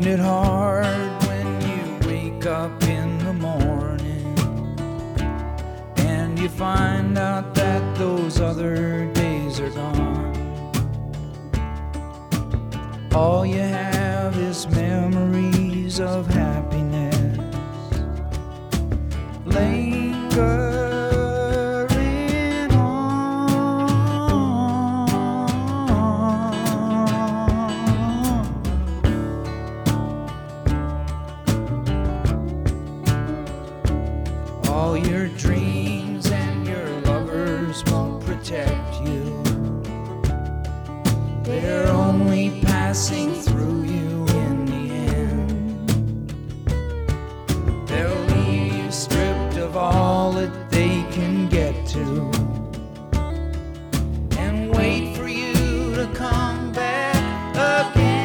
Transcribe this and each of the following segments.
it hard when you wake up in the morning and you find out that those other days are gone. All you have is memories of happiness lingering on. All your dreams and your lovers won't protect you. They're only passing through you in the end. They'll leave you stripped of all that they can get to and wait for you to come back again.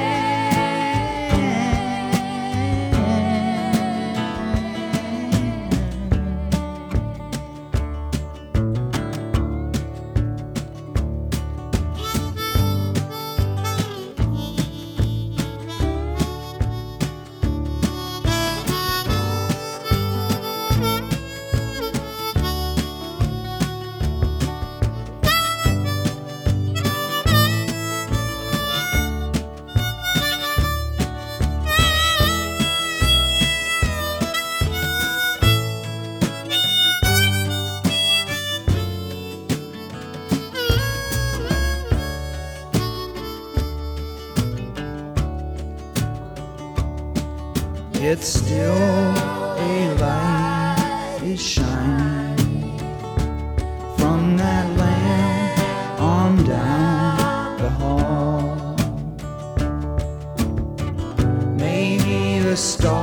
It's still a light is shining from that lamp on down the hall. Maybe the stars